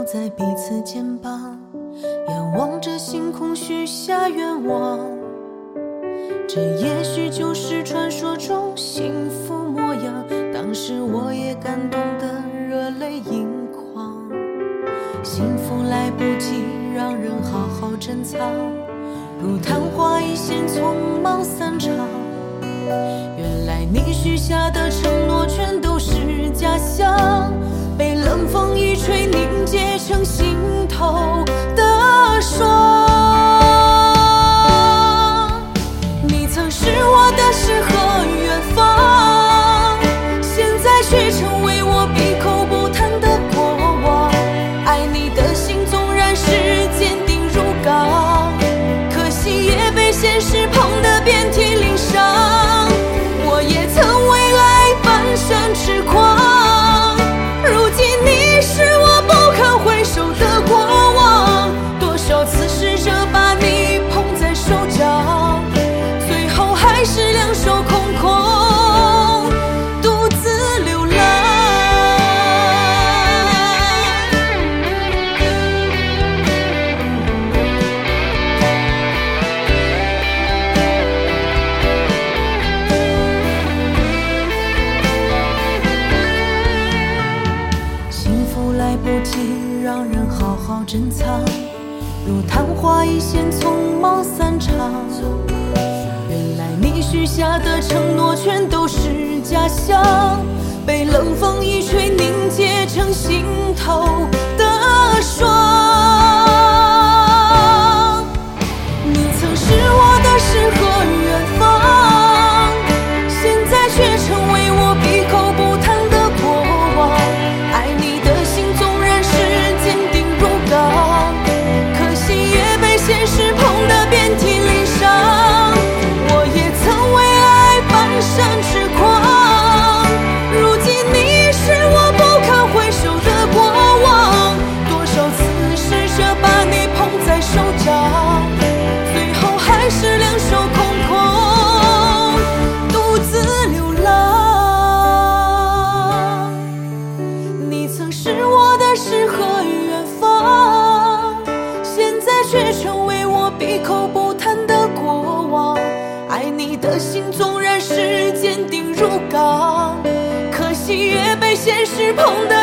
在彼此肩膀，仰望着星空许下愿望。这也许就是传说中幸福模样，当时我也感动得热泪盈眶。幸福来不及让人好好珍藏，如昙花一现匆忙散场。原来你许下的承诺全都是假象，被冷风一吹凝结成心头的霜。你曾是我的诗和远方，现在却成为我闭口不谈的过往。爱你的心纵然是坚定如钢，可惜也被现实碰得遍体鳞伤。我也曾为爱蹒跚痴狂，如今你是我不堪回首的过往。多少次试着把你捧在手掌，最后还是两手空空，独自流浪。幸福来不及让人好好珍藏，如昙花一现匆忙散场。原来你许下的承诺全都是假象，被冷风一吹凝结成心头的霜。你曾是我的诗和远方，现在却成为我闭口不谈的过往。爱你的心纵然是坚定如钢，可惜也被现实碰得遍体鳞伤。我也曾为爱蹒跚痴狂，如今你是我不堪回首的过往。多少次试着把你捧在手掌，最后还是两手空空，独自流浪。你曾是我的诗和远方，现在却成为我闭口不谈的过往。爱你的心纵然是坚定如钢，可惜也被现实碰得